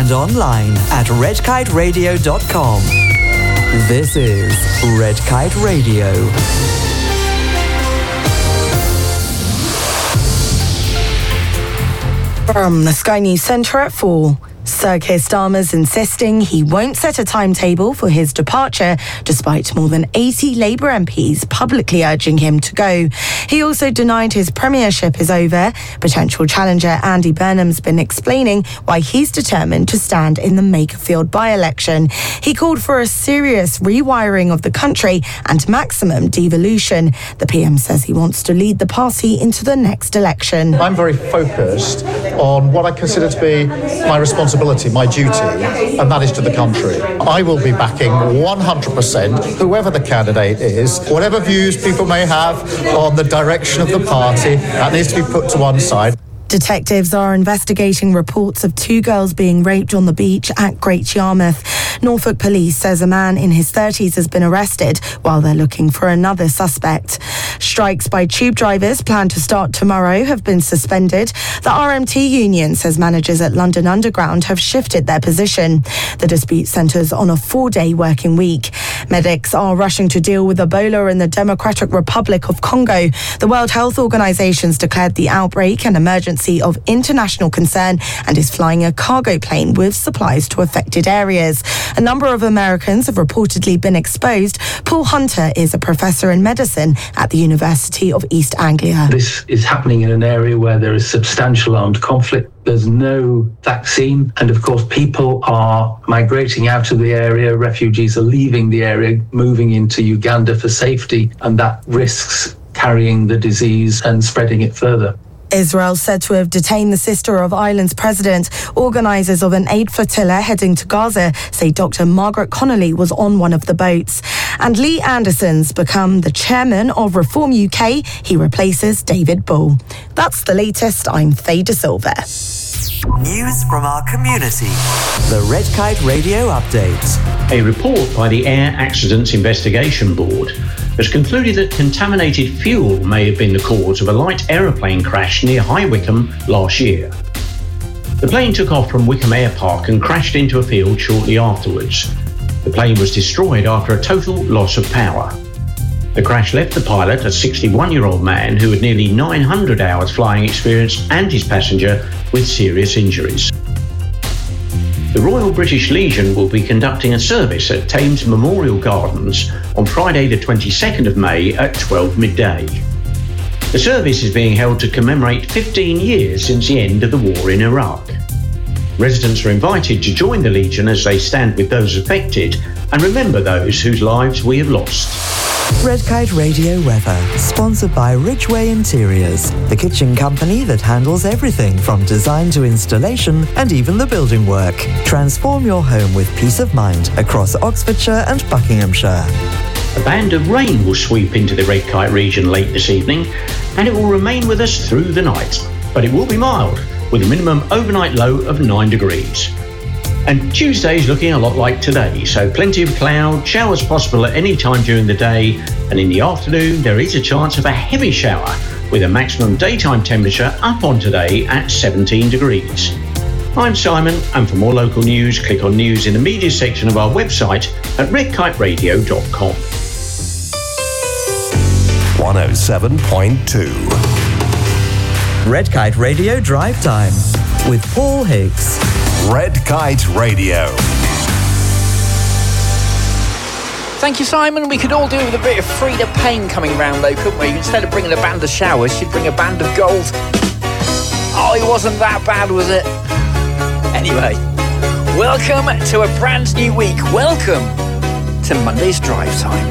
and online at redkiteradio.com. This is Red Kite Radio. From the Sky News Centre at 4. Sir Keir Starmer's insisting he won't set a timetable for his departure, despite more than 80 Labour MPs publicly urging him to go. He also denied his premiership is over. Potential challenger Andy Burnham's been explaining why he's determined to stand in the Makerfield by-election. He called for a serious rewiring of the country and maximum devolution. The PM says he wants to lead the party into the next election. I'm very focused on what I consider to be my responsibility, my duty, and that is to the country. I will be backing 100% whoever the candidate is. Whatever views people may have on the direction of the party, that needs to be put to one side. Detectives are investigating reports of 2 girls being raped on the beach at Great Yarmouth. Norfolk Police says a man in his 30s has been arrested while they're looking for another suspect. Strikes by tube drivers planned to start tomorrow have been suspended. The RMT union says managers at London Underground have shifted their position. The dispute centres on a 4-day working week. Medics are rushing to deal with Ebola in the Democratic Republic of Congo. The World Health Organization's declared the outbreak an emergency of international concern and is flying a cargo plane with supplies to affected areas. A number of Americans have reportedly been exposed. Paul Hunter is a professor in medicine at the University of East Anglia. This is happening in an area where there is substantial armed conflict. There's no vaccine. And of course, people are migrating out of the area. Refugees are leaving the area, moving into Uganda for safety. And that risks carrying the disease and spreading it further. Israel said to have detained the sister of Ireland's president. Organisers of an aid flotilla heading to Gaza say Dr. Margaret Connolly was on one of the boats. And Lee Anderson's become the chairman of Reform UK. He replaces David Bull. That's the latest. I'm Faye De Silva. News from our community. The Red Kite Radio Update. A report by the Air Accidents Investigation Board has concluded that contaminated fuel may have been the cause of a light aeroplane crash near High Wycombe last year. The plane took off from Wycombe Air Park and crashed into a field shortly afterwards. The plane was destroyed after a total loss of power. The crash left the pilot, a 61-year-old man who had nearly 900 hours flying experience, and his passenger with serious injuries. The Royal British Legion will be conducting a service at Thames Memorial Gardens on Friday the 22nd of May at 12 midday. The service is being held to commemorate 15 years since the end of the war in Iraq. Residents are invited to join the Legion as they stand with those affected and remember those whose lives we have lost. Red Kite Radio weather, sponsored by Ridgeway Interiors, the kitchen company that handles everything from design to installation and even the building work. Transform your home with peace of mind across Oxfordshire and Buckinghamshire. A band of rain will sweep into the Red Kite region late this evening, and it will remain with us through the night. But it will be mild, with a minimum overnight low of 9 degrees. And Tuesday's looking a lot like today, so plenty of cloud, showers possible at any time during the day, and in the afternoon there is a chance of a heavy shower, with a maximum daytime temperature up on today at 17 degrees. I'm Simon, and for more local news, click on news in the media section of our website at redkiteradio.com. 107.2 Red Kite Radio Drive Time with Paul Higgs. Red Kite Radio. Thank you, Simon. We could all do with a bit of Frida Payne coming round, though, couldn't we? Instead of bringing a band of showers, she'd bring a band of gold. Oh, it wasn't that bad, was it? Anyway, welcome to a brand new week. Welcome to Monday's Drive Time.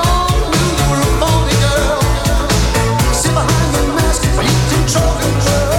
Sit behind the mask, you control.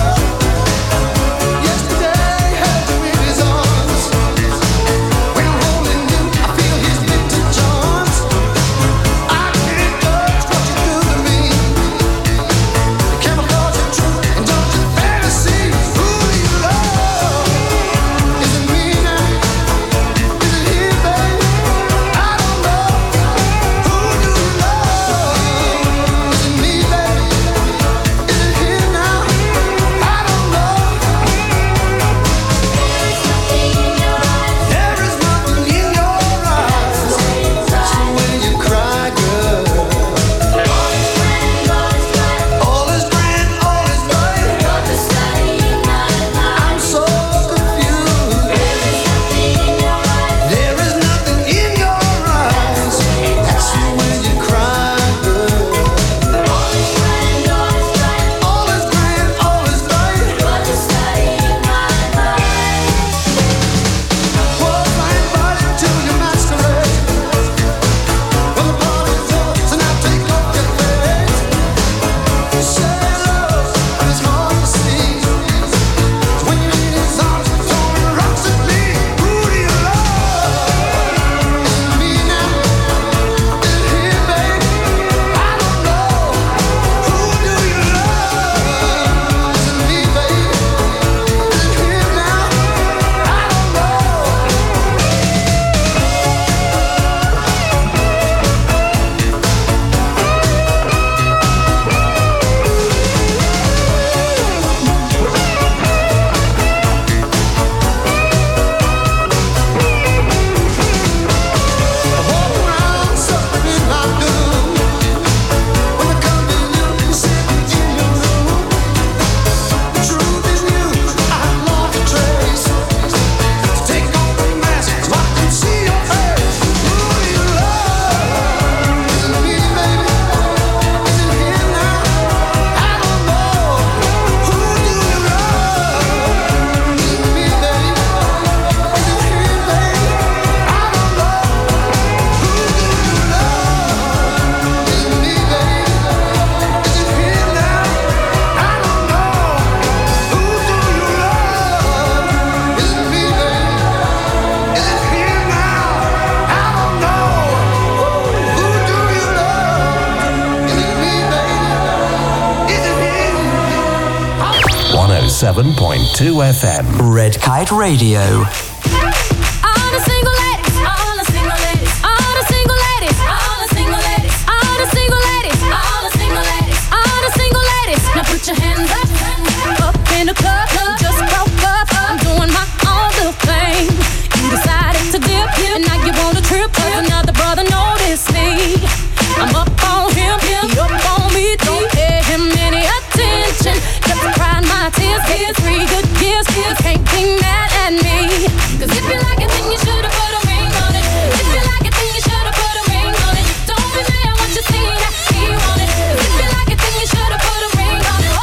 107.2 FM. Red Kite Radio. All the single ladies, all the single ladies, all the single ladies, all the single ladies, all the single ladies, all the single ladies, all the single ladies. Now put your hands up in the club. Just broke up. I'm doing my own little thing. You decided to dip, and now you want a trip. 'Cause another brother noticed me. I'm up on him, he up on me. Don't pay him any attention. Just crying my tears, get 3 good years. You can't be mad at me. 'Cause if you like it, then you should've put a ring on it. If you like it, then you should've put a ring on it. Don't be mad what you see that he want it. 'Cause if you like it, then you should've put a ring on it.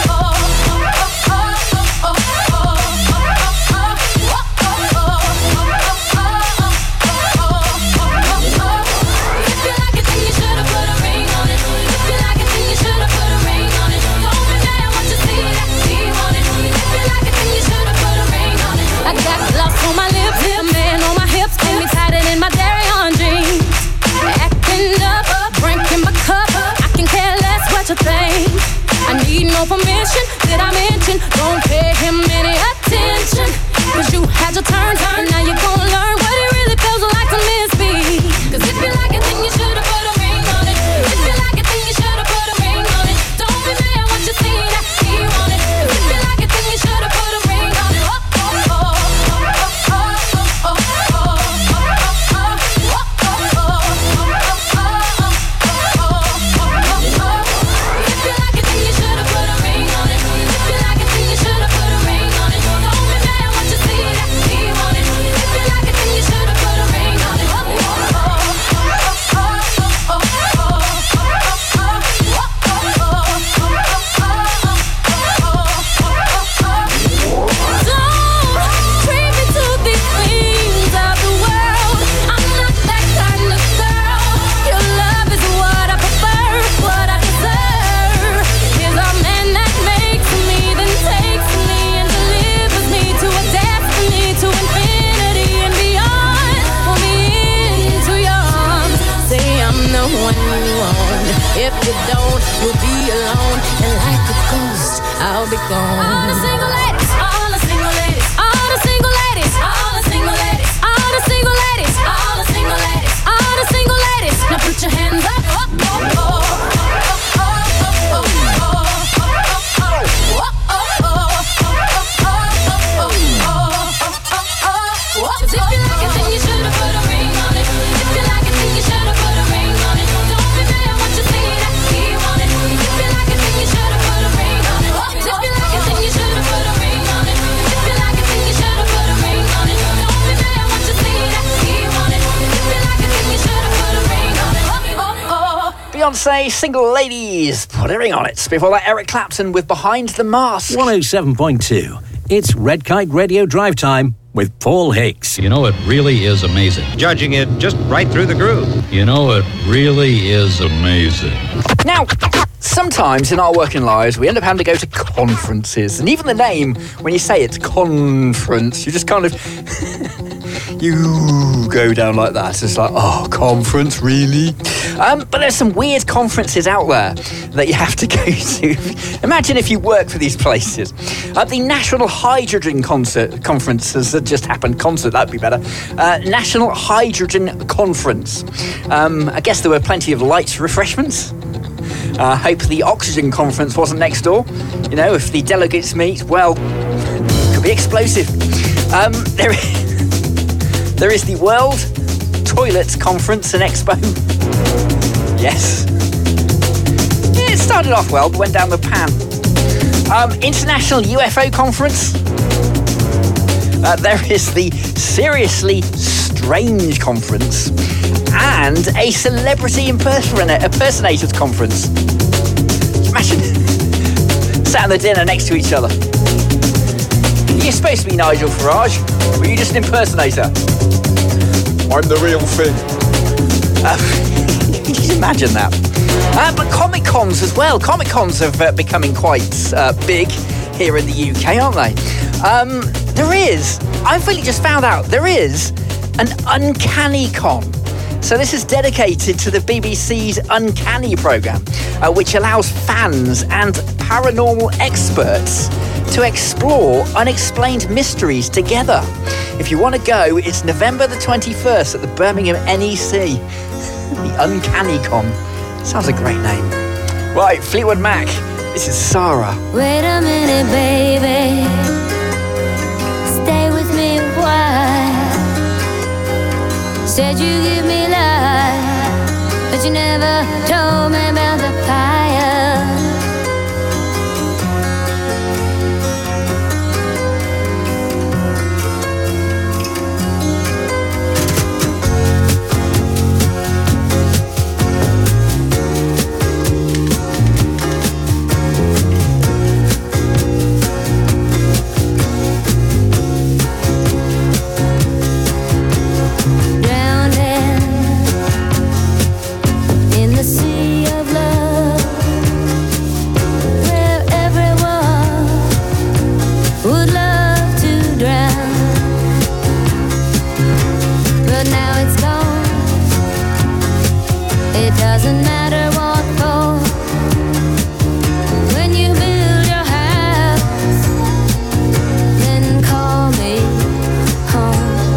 I need no permission, did I mention? Don't pay him any attention. 'Cause you had your turn, and now you're gonna learn what it really feels like to miss me. 'Cause if you like it, then you should've put a ring on it. If you like it, then you should've put a ring on it. Don't be mad what you see that he want it. 'Cause if you like it, then you should've put a ring on it. If you don't, you'll be alone, and like a ghost, I'll be gone. All the single ladies, all the single ladies, all the single ladies, all the single ladies, all the single ladies, all the single ladies, all the single ladies. Now put your hands up. If you like it, then you should've put a ring on it. If you like it, then you should've put a ring on it. Don't be mad what you see that he want it. If you like it, then you should've put a ring on it. If you like it, then you should've put a ring on it. If you like it, then you should've put a ring on it. Don't be mad what you see that he want it. If you like it, then you should've put a ring on it. Beyonce, Single Ladies, put a ring on it. Before that, Eric Clapton with Behind the Mask. 107.2. It's Red Kite Radio Drive Time with Paul Hicks. You know, it really is amazing. Judging it just right through the groove. You know, it really is amazing. Now, sometimes in our working lives, we end up having to go to conferences. And even the name, when you say it's conference, you just kind of... you go down like that. It's like, oh, conference, really? But there's some weird conferences out there that you have to go to. Imagine if you work for these places. The National Hydrogen Conference has just happened. Concert, that'd be better. National Hydrogen Conference. I guess there were plenty of light refreshments. Hope the Oxygen Conference wasn't next door. You know, if the delegates meet, well, it could be explosive. There is the World Toilets Conference and Expo. Yes. It started off well, but went down the pan. International UFO Conference. There is the Seriously Strange Conference. And a Celebrity Impersonators Conference. Imagine sat at the dinner next to each other. You're supposed to be Nigel Farage, or are you just an impersonator? I'm the real thing. Can you imagine that? But Comic-Cons as well. Comic-Cons are becoming quite big here in the UK, aren't they? There is, I've really just found out, there is an Uncanny Con. So this is dedicated to the BBC's Uncanny programme, which allows fans and paranormal experts to explore unexplained mysteries together. If you want to go, it's November the 21st at the Birmingham NEC. The Uncanny Con. Sounds a great name. Right, Fleetwood Mac. This is Sarah. Wait a minute, baby. Stay with me a while. Said you give me life, but you never told me about the fire. Doesn't matter what for. When you build your house, then call me home.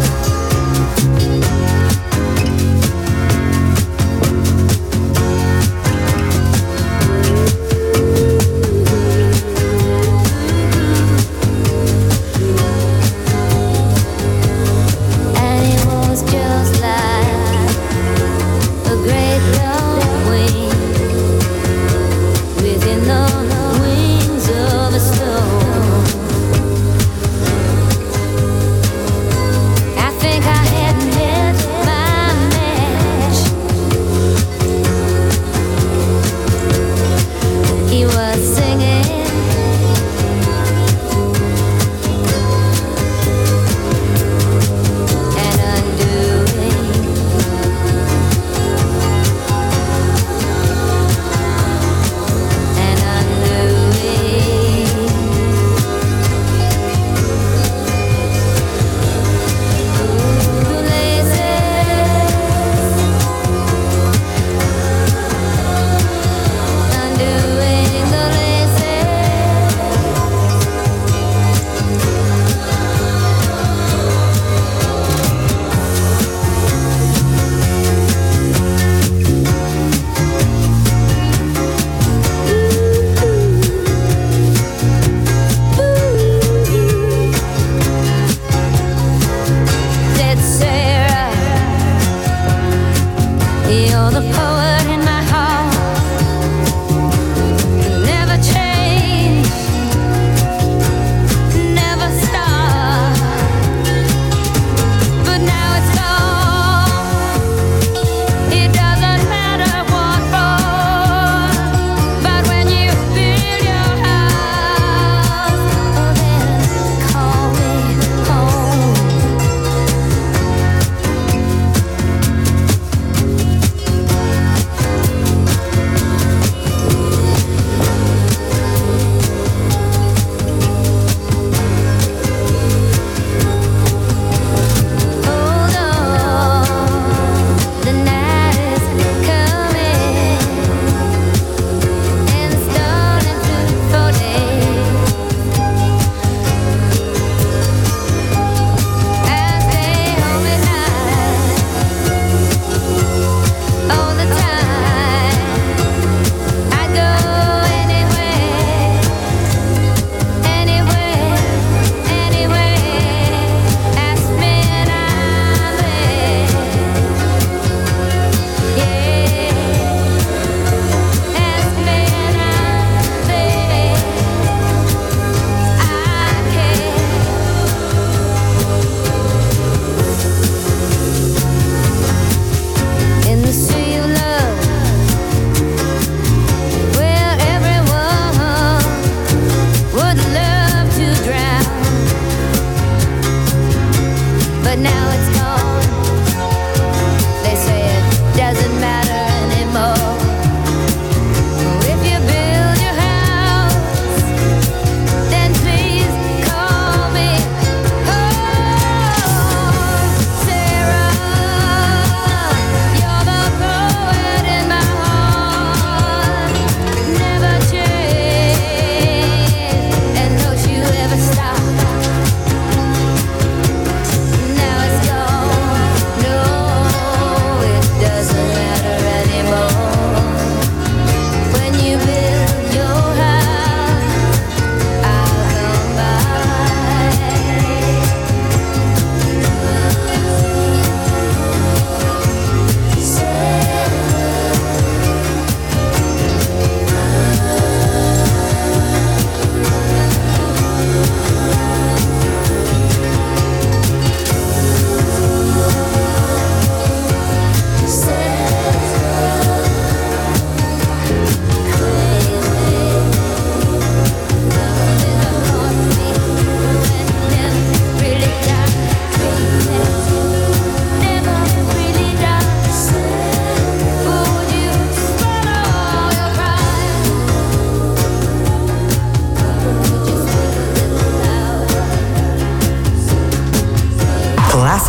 And it was just like a great within the wings of a storm. I think I had hit my match. He was singing and undoing. You're the poet in my heart. Never change, never stop. But now it's gone. It doesn't matter what for. But when you build your house, then call me home.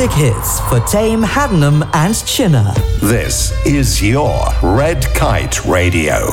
classic hits for Tame, Haddenham and Chinner. This is your Red Kite Radio.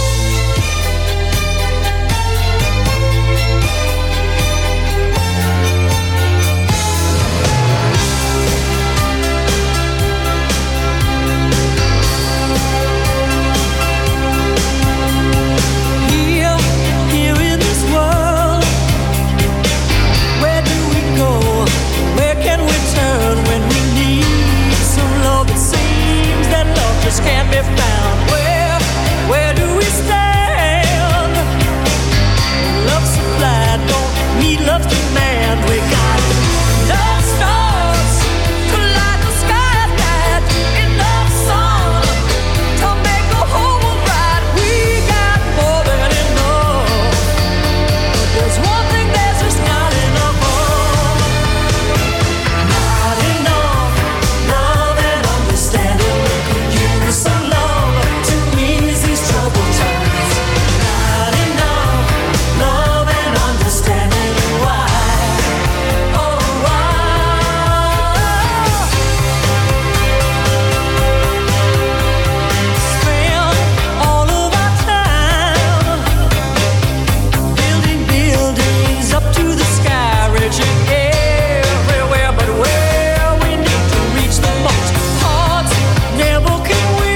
Can't be found. Where do we stand? Love supplied, don't need love's demand. We got enough stars to light the sky at night, enough sun to make the whole world bright. We got more than enough, but there's one thing there's just not enough of. Not enough love and understanding. Some love to ease these troubled times. Not enough love and understanding. Why? Oh, why? Spend all of our time building buildings up to the sky, reaching everywhere, but where we need to reach the most hearts never can.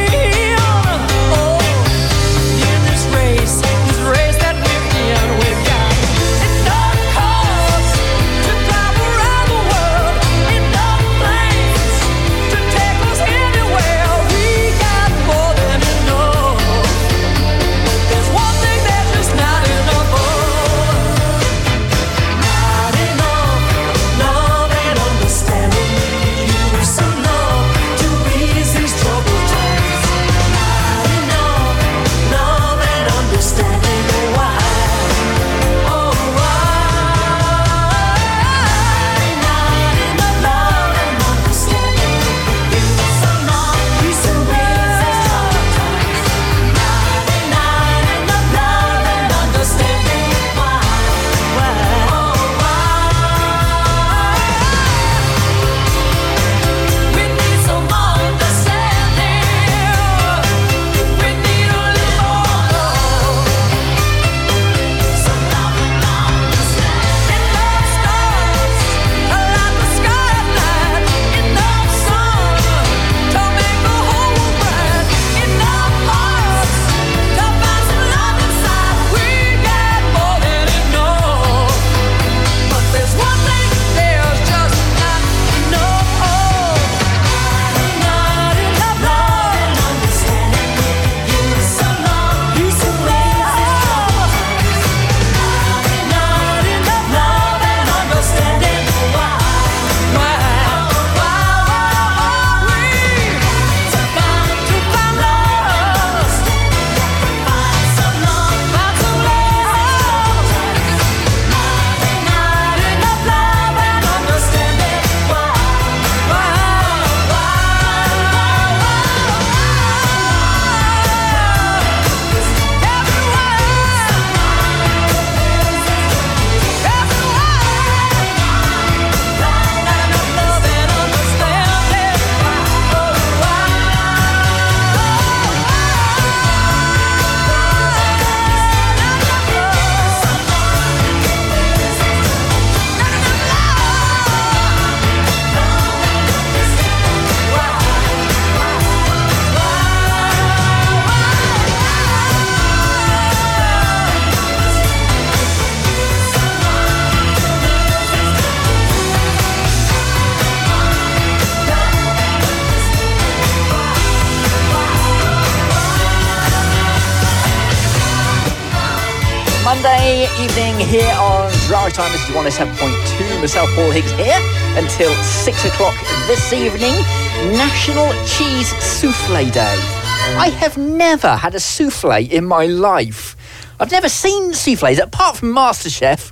Monday evening here on Drive Time. This is 107.2. Myself, Paul Higgs, here until 6 o'clock this evening. National Cheese Soufflé Day. I have never had a soufflé in my life. I've never seen soufflés, apart from MasterChef.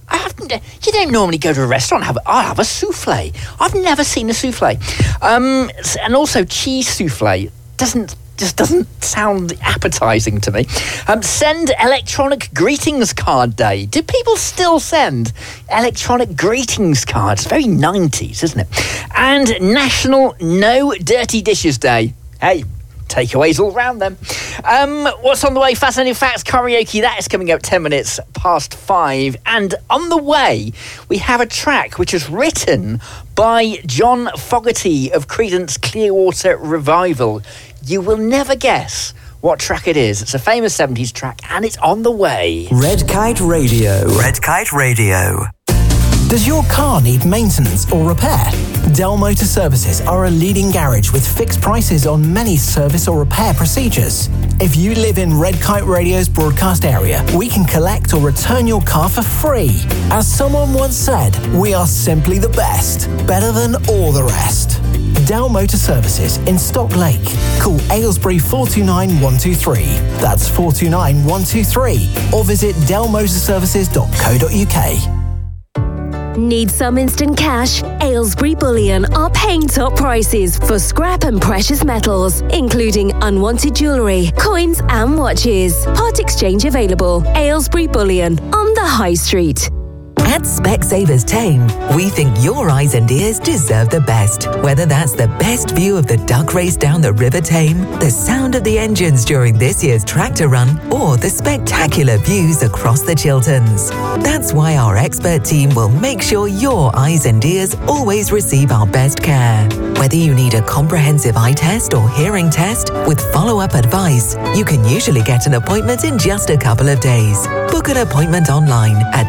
You don't normally go to a restaurant and I'll have a soufflé. I've never seen a soufflé. And also cheese soufflé doesn't just doesn't sound appetising to me. Send electronic greetings card day. Do people still send electronic greetings cards? Very 90s, isn't it? And National No Dirty Dishes Day. Hey, takeaways all round them. What's on the way? Fascinating Facts karaoke. That is coming up 10 minutes past 5. And on the way, we have a track which is written by John Fogerty of Creedence Clearwater Revival. You will never guess what track it is. It's a famous 70s track, and it's on the way. Red Kite Radio. Red Kite Radio. Does your car need maintenance or repair? Dell Motor Services are a leading garage with fixed prices on many service or repair procedures. If you live in Red Kite Radio's broadcast area, we can collect or return your car for free. As someone once said, we are simply the best, better than all the rest. Dell Motor Services in Stock Lake. Call Aylesbury 429 123. That's 429 123. Or visit dellmotorservices.co.uk. Need some instant cash? Aylesbury Bullion are paying top prices for scrap and precious metals, including unwanted jewellery, coins and watches. Part exchange available. Aylesbury Bullion on the High Street. At Specsavers Tame, we think your eyes and ears deserve the best. Whether that's the best view of the duck race down the River Tame, the sound of the engines during this year's tractor run, or the spectacular views across the Chilterns. That's why our expert team will make sure your eyes and ears always receive our best care. Whether you need a comprehensive eye test or hearing test with follow-up advice, you can usually get an appointment in just a couple of days. Book an appointment online at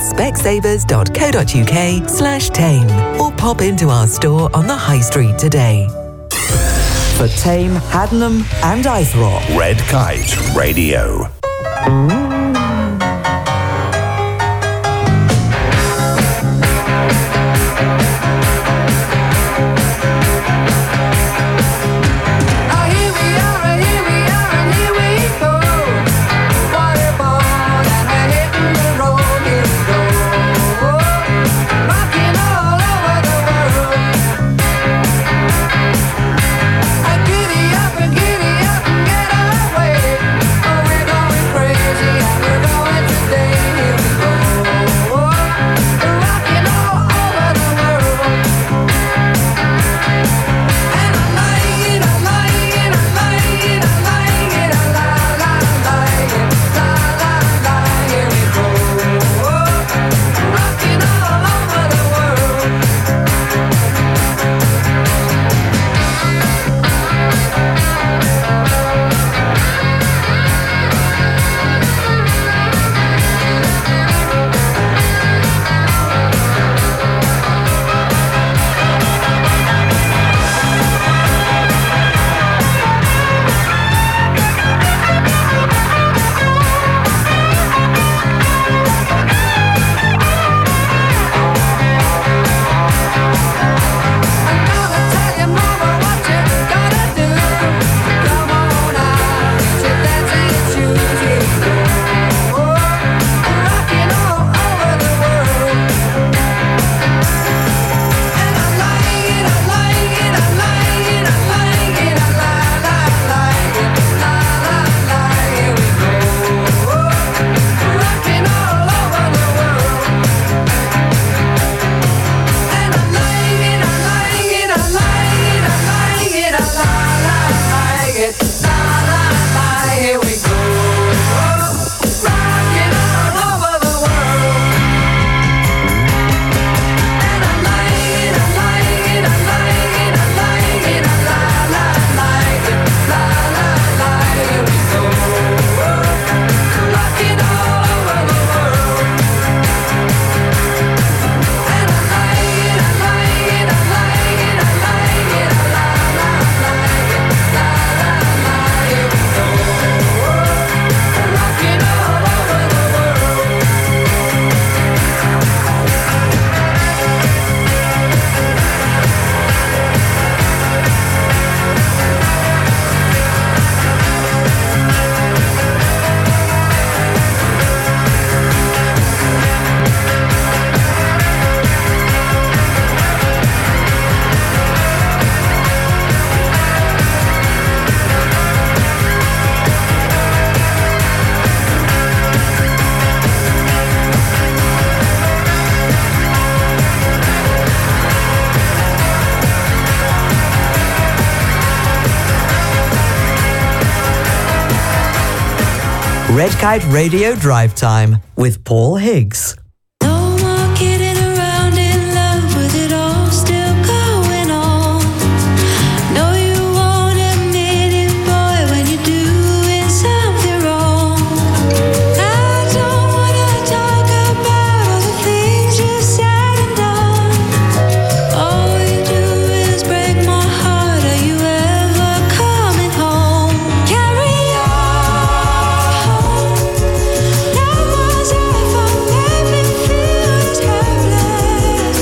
specsavers.co.uk/tame or pop into our store on the High Street today. For Tame, Haddenham and Eythrop. Red Kite Radio. Giddy up and get away, or we're going crazy. Red Kite Radio Drive Time with Paul Higgs. No more kidding around in love with it all still going on. No, you won't admit it, boy, when you're doing something wrong. I don't wanna talk about all the things you said and done. All you do is break my heart. Are you ever coming home? Carry on. That was ever made me feel this helpless.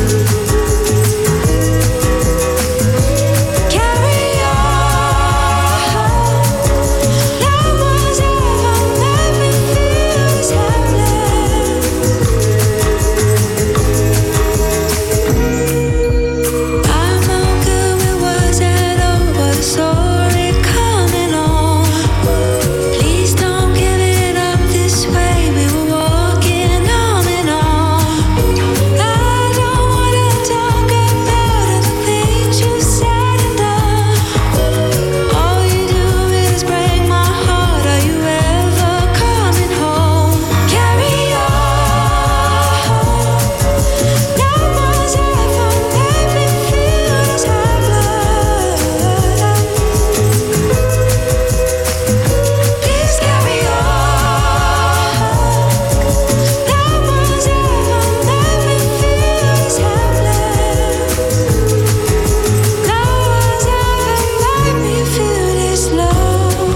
Carry on. That was ever made me feel this helpless. I'm no good with words at all, but I saw it coming on. Please don't give it up this way. We were walking arm in arm. I don't wanna talk about all the things you said and done. All you do is break my heart. Are you ever coming home? Carry on. That was ever made me feel this helpless. Please carry on. That was ever made me feel this helpless. That was ever made me feel this low.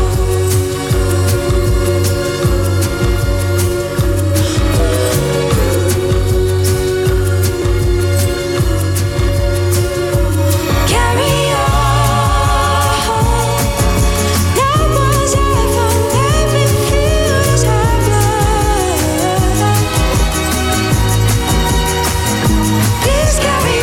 Carry on. That was ever made me feel this helpless. Please carry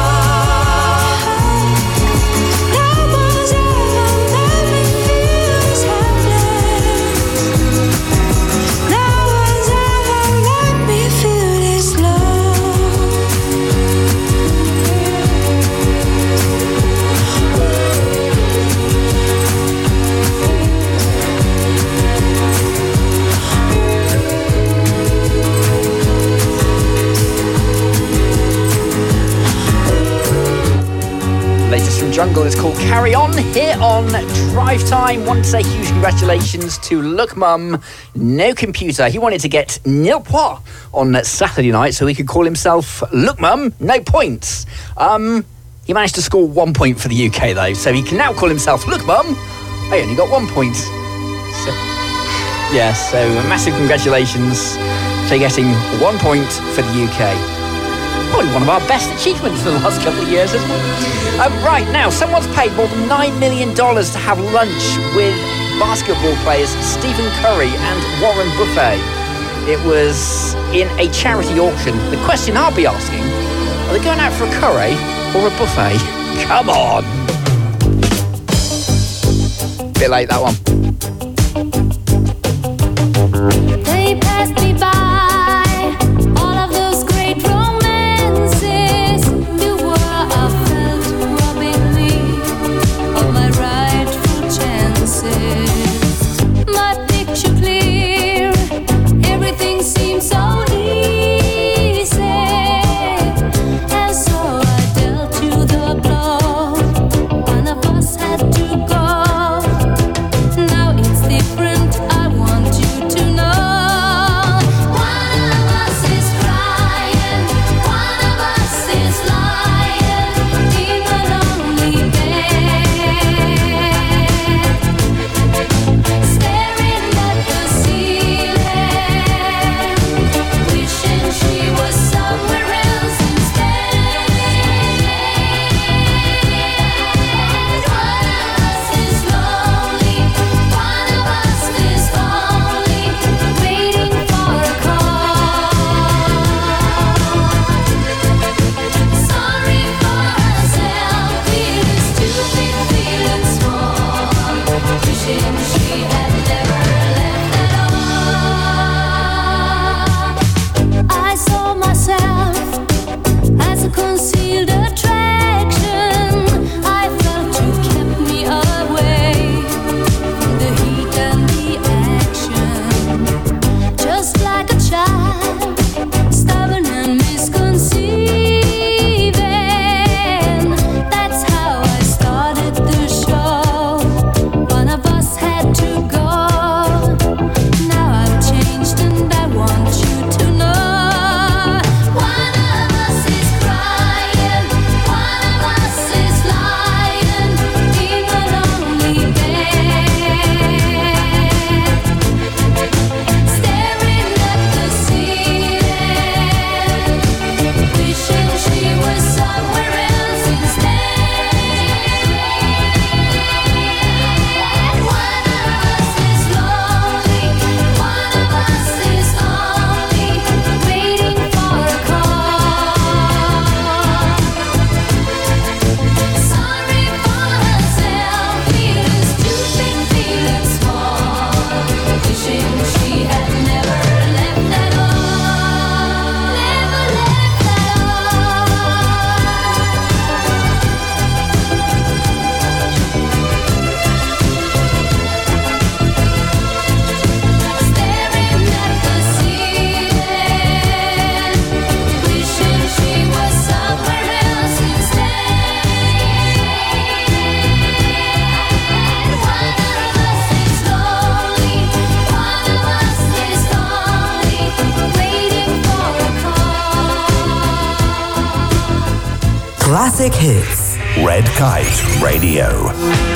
on. That was ever made me feel this helpless. That was ever made me feel this low. Latest from Jungle is called Carry On here on Drive Time. Want to say huge congratulations to Look Mum, No Computer. He wanted to get nil point on Saturday night so he could call himself Look Mum, No Points. He managed to score 1 point for the UK though, so he can now call himself Look Mum. I only got 1 point. So, yeah, so massive congratulations to getting 1 point for the UK. Probably one of our best achievements in the last couple of years, isn't it? Right, now, someone's paid more than $9 million to have lunch with basketball players Stephen Curry and Warren Buffett. It was in a charity auction. The question I'll be asking, are they going out for a curry or a buffet? Come on! Bit late, that one. They passed me by, all of those great romances. You were a felt robbing me of my rightful chances. My picture clear, everything seems so easy, and so I dealt you the blow. One of us had to go. Now it's different, I want you to know. One of us is crying, one of us is lying in a lonely bed, staring at the ceiling, wishing she was somewhere else instead. One of us is lonely, one of us is only waiting for a call. Sorry for herself, feeling stupid, feeling small, wishing she had never left at all. I saw myself as a concealed attraction. I felt you kept me away from the heat and the action. classic hits. Red Kite Radio.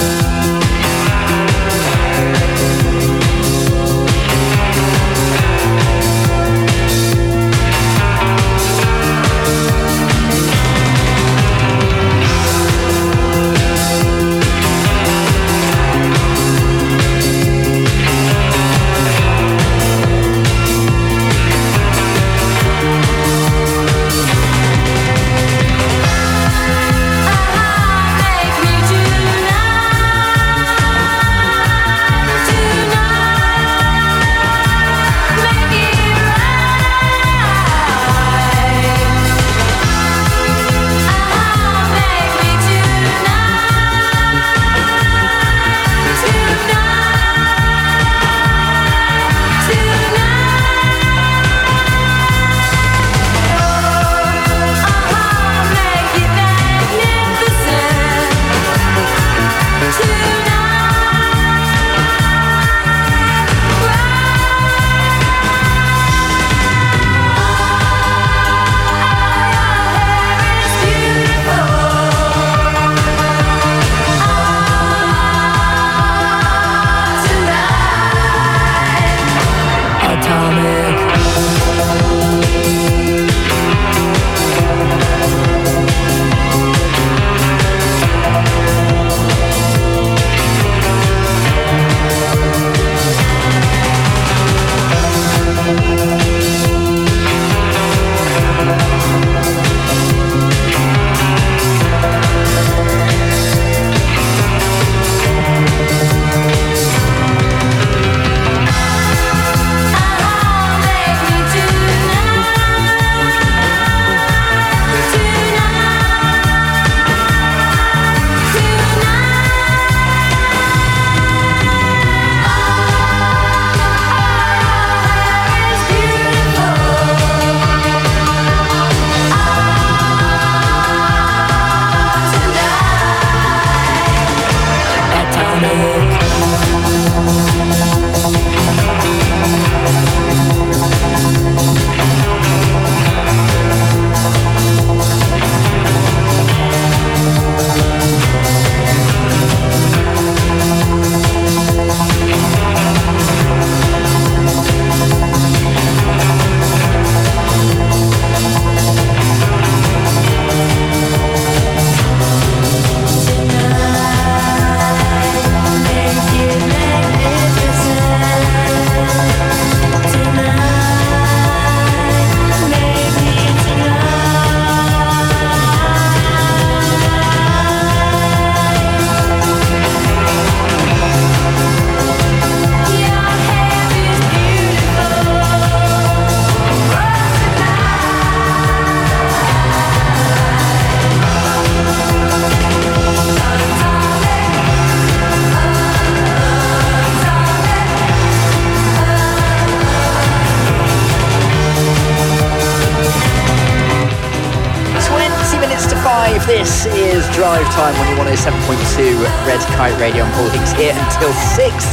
This is Drive Time on your 107.2 Red Kite Radio. I'm Paul Hicks here until 6.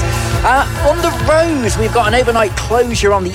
On the road, we've got an overnight closure on the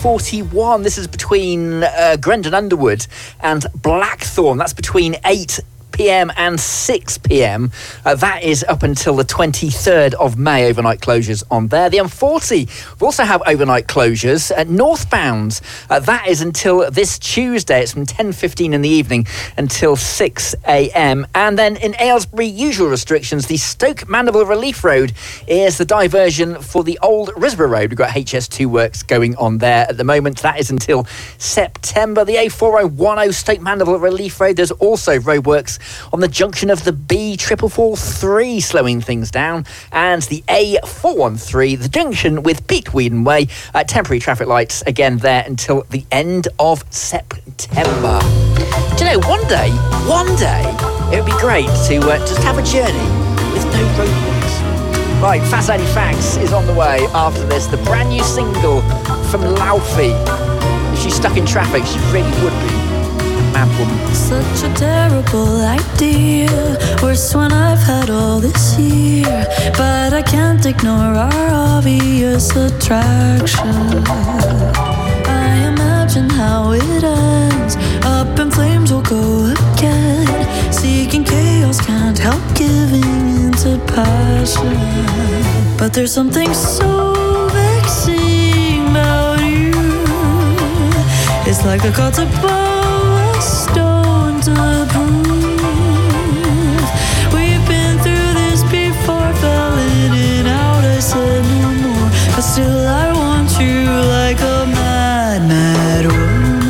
A41. This is between Grendon Underwood and Blackthorn. That's between 8 p.m. and 6 p.m. That is up until the 23rd of May, overnight closures on there. The M40 will also have overnight closures. Northbound, that is until this Tuesday. It's from 10:15 in the evening until 6 a.m. And then in Aylesbury, usual restrictions. The Stoke Mandeville Relief Road is the diversion for the old Risborough Road. We've got HS2 works going on there at the moment. That is until September. The A4010 Stoke Mandeville Relief Road, there's also roadworks on the junction of the B443 slowing things down, and the A413, the junction with Pete Weedon Way, temporary traffic lights again there until the end of September. Do you know, one day it would be great to just have a journey with no roadworks. Right, Fascinating Facts is on the way after this. The brand new single from Laufey. If she's stuck in traffic, she really would be. Such a terrible idea, worst one I've had all this year, but I can't ignore our obvious attraction. I imagine how it ends, up in flames we'll go again, Seeking chaos, can't help giving into passion. But there's something so vexing about you. It's like the gods above a stone to prove. We've been through this before, fell in and out, I said no more. But still I want you like a mad, mad woman.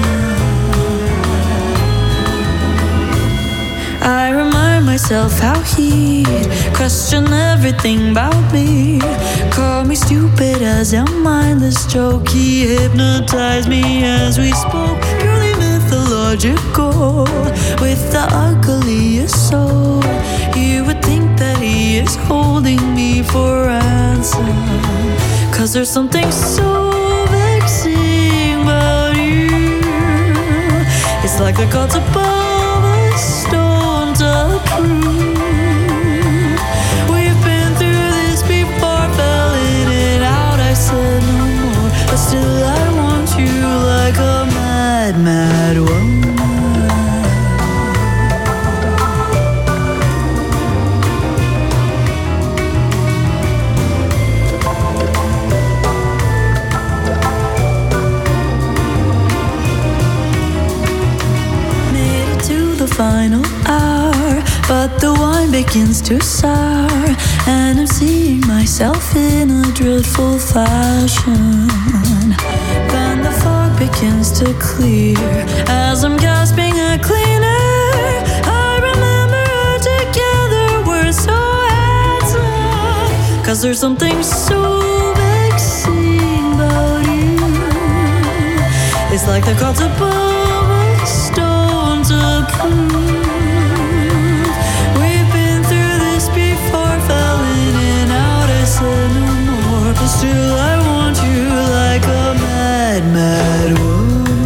I remind myself how he'd question everything about me. Call me stupid as a mindless joke. He hypnotized me as we spoke, purely mythological, with the ugliest soul. You would think that he is holding me for ransom, 'cause there's something so vexing about you. It's like the gods above a stone to prove. We've been through this before, fell in and out, I said no more. But still I want you like a mad, mad woman. Final hour, but the wine begins to sour, and I'm seeing myself in a dreadful fashion. Then the fog begins to clear as I'm gasping a cleaner. I remember together we're so handsome, 'cause there's something so vexing about you. It's like the gods above a stone to prove. We've been through this before, fell in and out, I said no more. But still I want you like a mad, mad woman.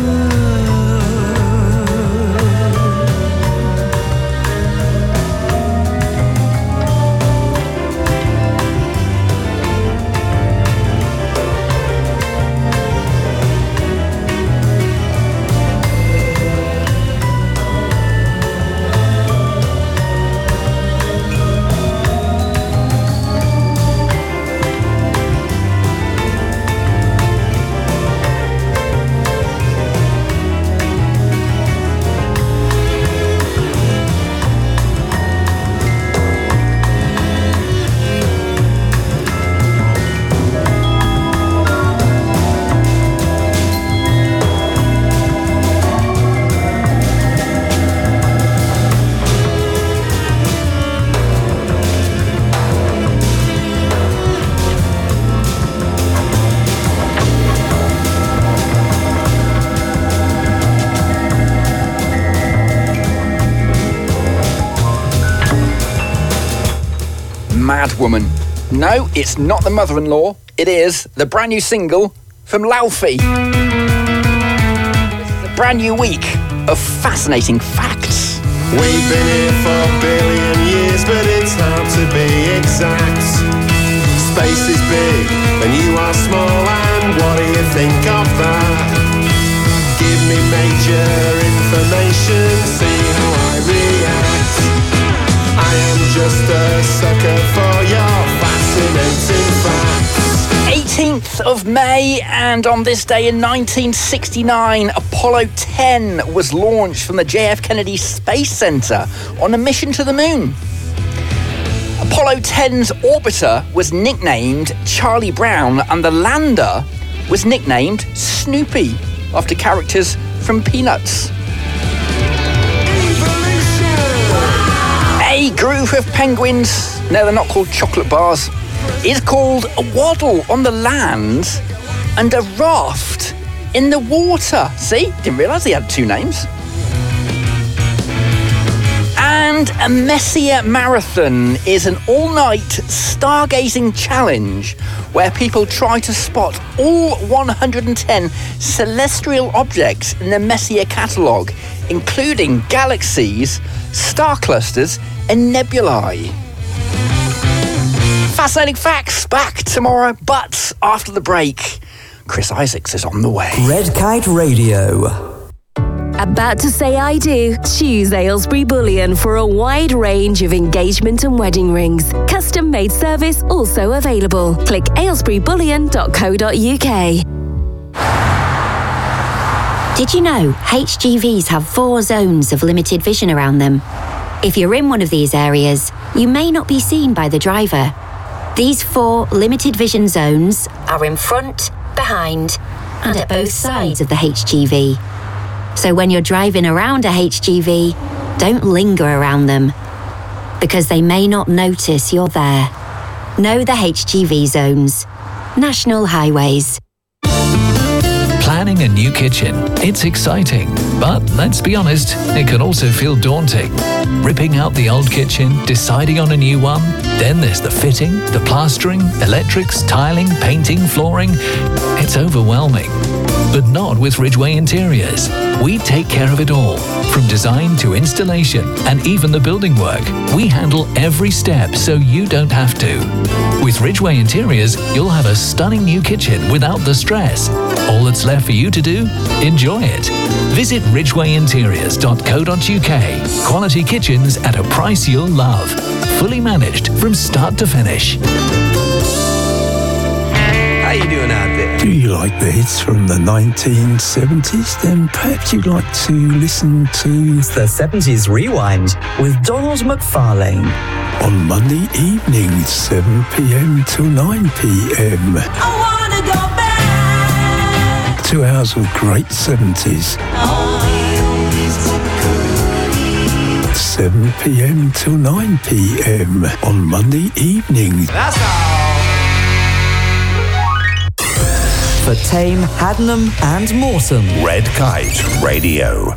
Mad Woman. No, it's not the mother-in-law. It is the brand new single from Laufey. This is a brand new week of fascinating facts. We've been here for a billion years, but it's hard to be exact. Space is big and you are small, and what do you think of that? Give me major information, see how I react. I am just a sucker for your fascinating facts. 18th of May, and on this day in 1969, Apollo 10 was launched from the JF Kennedy Space Center on a mission to the moon. Apollo 10's orbiter was nicknamed Charlie Brown, and the lander was nicknamed Snoopy, after characters from Peanuts. A group of penguins, no, they're not called chocolate bars, is called a waddle on the land and a raft in the water. See? Didn't realise they had two names. And a Messier Marathon is an all-night stargazing challenge where people try to spot all 110 celestial objects in the Messier catalogue, including galaxies, star clusters and nebulae. Fascinating facts, back tomorrow, but after the break, Chris Isaacs is on the way. Red Kite Radio. About to say I do? Choose Aylesbury Bullion for a wide range of engagement and wedding rings. Custom made service also available. Click aylesburybullion.co.uk. Did you know HGVs have 4 zones of limited vision around them? If you're in one of these areas, you may not be seen by the driver. These 4 limited vision zones are in front, behind, and at both sides of the HGV. So when you're driving around a HGV, don't linger around them, because they may not notice you're there. Know the HGV zones. National Highways. Planning a new kitchen. It's exciting, but let's be honest, it can also feel daunting. Ripping out the old kitchen, deciding on a new one, then there's the fitting, the plastering, electrics, tiling, painting, flooring. It's overwhelming. But not with Ridgeway Interiors. We take care of it all, from design to installation and even the building work. We handle every step so you don't have to. With Ridgeway Interiors, you'll have a stunning new kitchen without the stress. All that's left for you to do? Enjoy it. Visit ridgwayinteriors.co.uk. Quality kitchens at a price you'll love. Fully managed from start to finish. How you doing out there? Do you like the hits from the 1970s? Then perhaps you'd like to listen to the 70s Rewind with Donald McFarlane. On Monday evening, 7 p.m. till 9 p.m. I wanna go back. 2 hours of great 70s. 7 p.m. till 9 p.m. on Monday evening. That's all. For Tame, Haddenham and Morecambe. Red Kite Radio.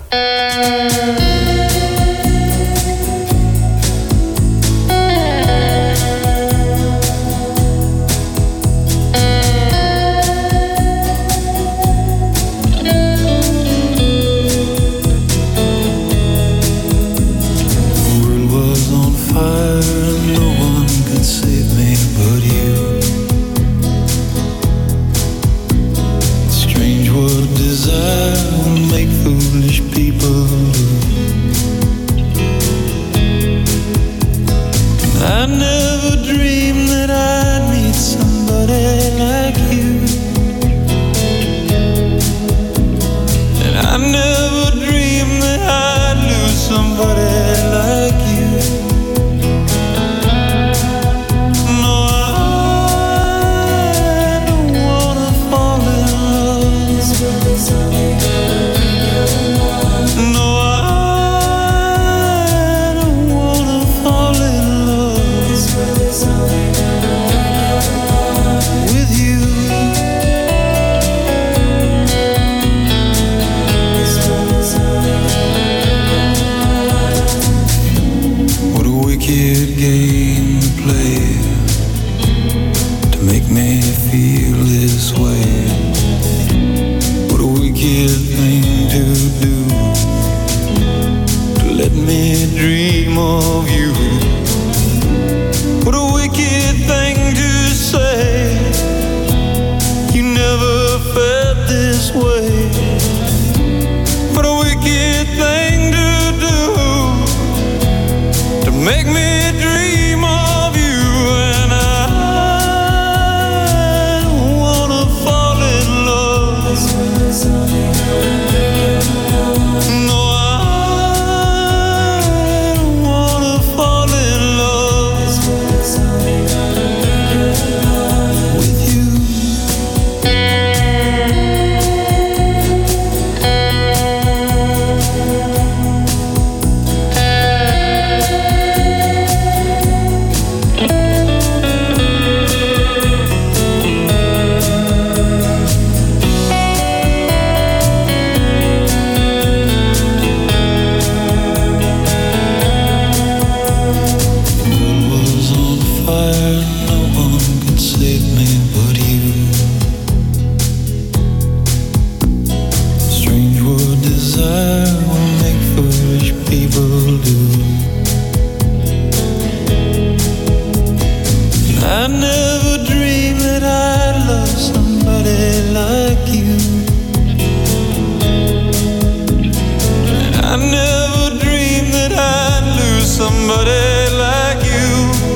somebody like you.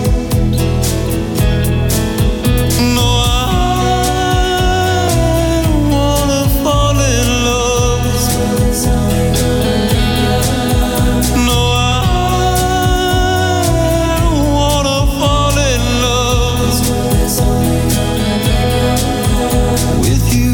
No, I don't wanna fall in love. No, I don't wanna fall in love with you.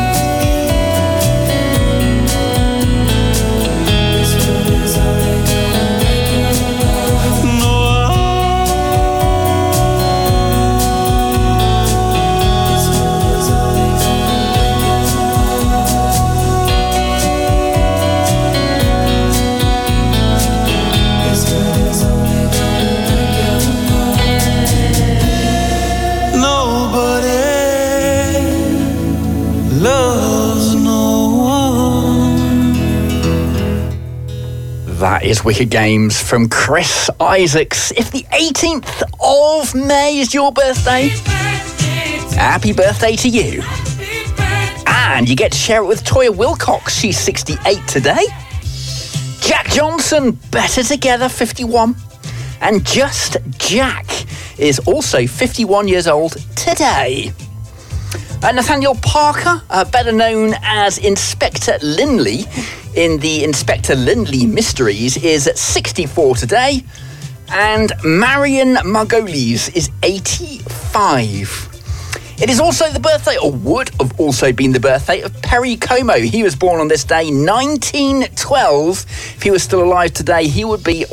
That is Wicked Games from Chris Isaacs. If the 18th of May is your birthday, happy birthday to you. And you get to share it with Toya Wilcox. She's 68 today. Jack Johnson, Better Together, 51. And Just Jack is also 51 years old today. Nathaniel Parker, better known as Inspector Lindley in the Inspector Lindley Mysteries, is 64 today. And Marion Margolis is 85. It is also the birthday, or would have also been the birthday, of Perry Como. He was born on this day, 1912. If he was still alive today, he would be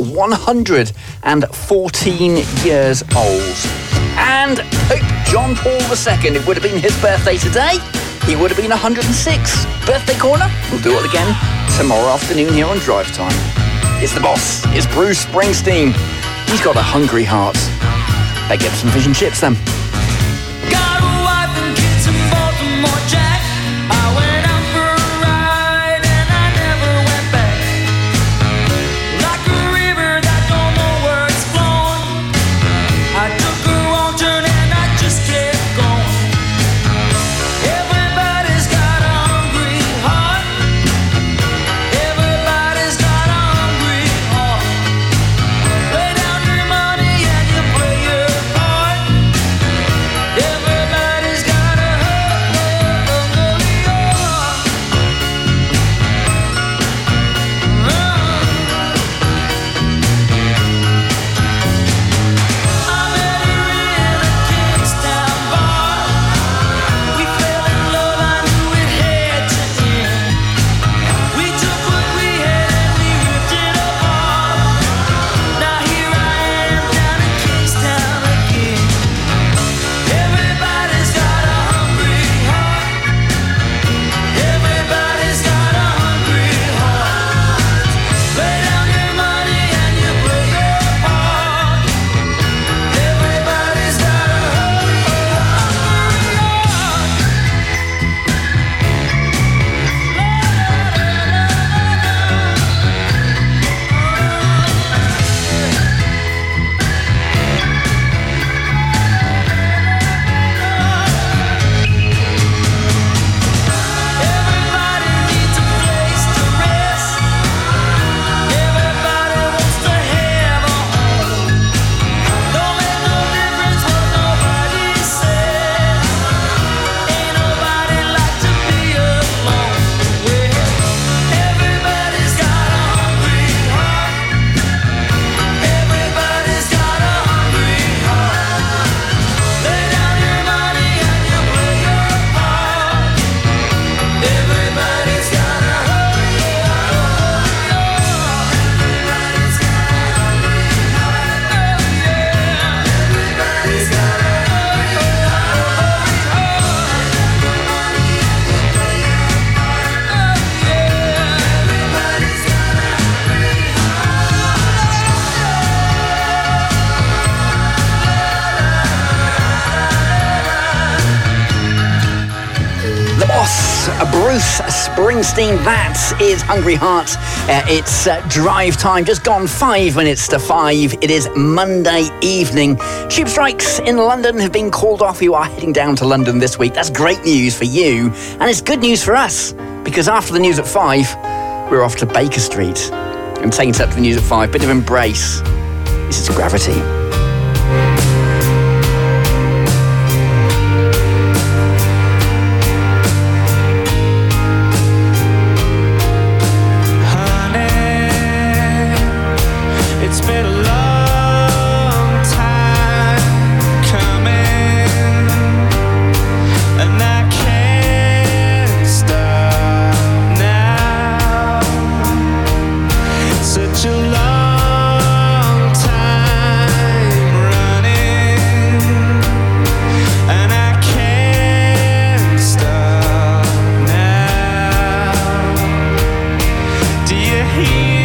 114 years old. And Pope John Paul II, it would have been his birthday today. He would have been 106. Birthday corner, we'll do it again tomorrow afternoon here on Drive Time. It's the boss, it's Bruce Springsteen. He's got a hungry heart. Better get some fish and chips then. Got a wife and kids in Baltimore, Jack. I went out for a ride and I never went back. Like a river that don't know where it's flowing. I took a wrong turn and I just kept going. Everybody's got a hungry heart. Everybody's got a hungry heart. Lay down your money and you play your part. Everybody's got a hungry heart. I met her in a Kingstown bar. We fell in love, I knew it had to end. We took what we had and we ripped it apart. Now here I am down in Kingstown again. Everybody's got a hungry heart. Everybody's got a hungry heart. Lay down your money and you play your part. Everybody's got a hungry heart. Everybody needs a place to rest. Everybody wants to have a home. Don't make no difference what nobody says. Ain't nobody like to be alone. Well, everybody's got a hungry heart. Everybody's got a hungry heart. Lay down your money and you play your part. Everybody's got a hungry heart. Everybody's got a hungry heart. Everybody's got a hungry The boss, Bruce Springsteen. That is Hungry Heart. It's drive time, just gone 5 minutes to 5. It is Monday evening. Tube strikes in London have been called off. You are heading down to London this week. That's great news for you. And it's good news for us, because after the news at 5, we're off to Baker Street. And taking us up to the news at 5, bit of Embrace. This is Gravity. It's been a long time coming, and I can't stop now. Such a long time running, and I can't stop now. Do you hear?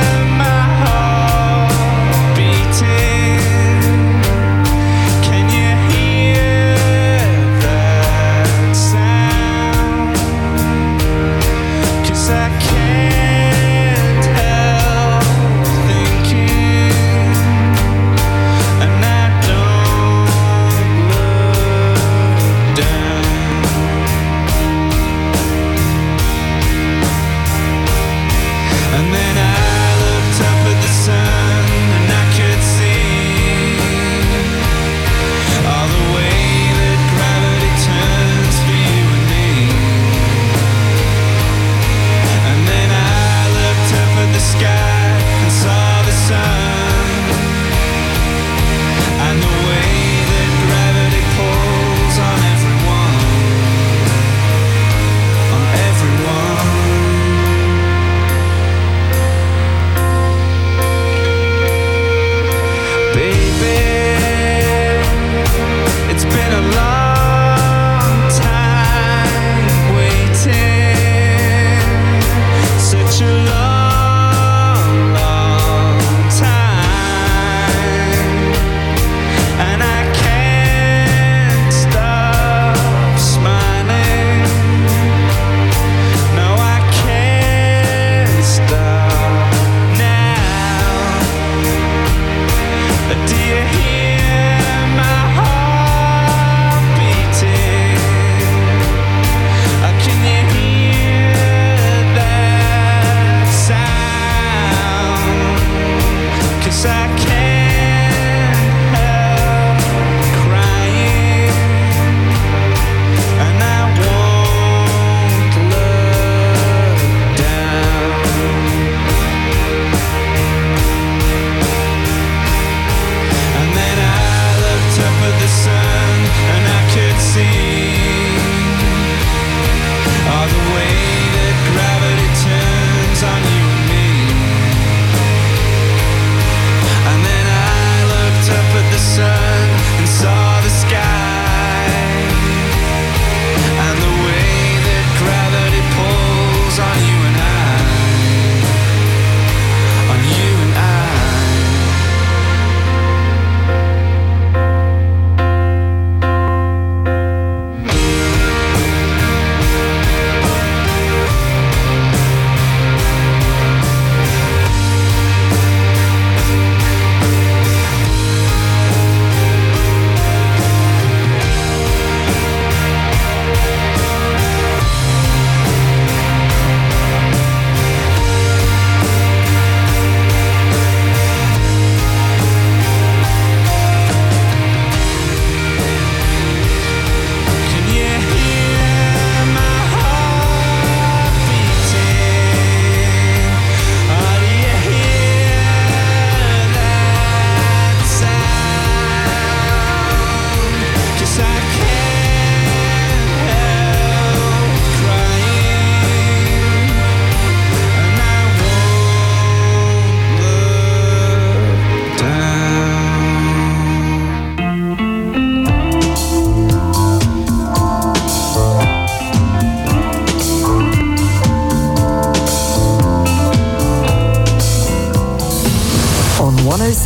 On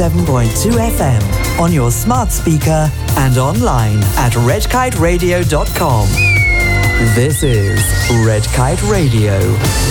107.2 FM, on your smart speaker and online at redkiteradio.com. This is Red Kite Radio.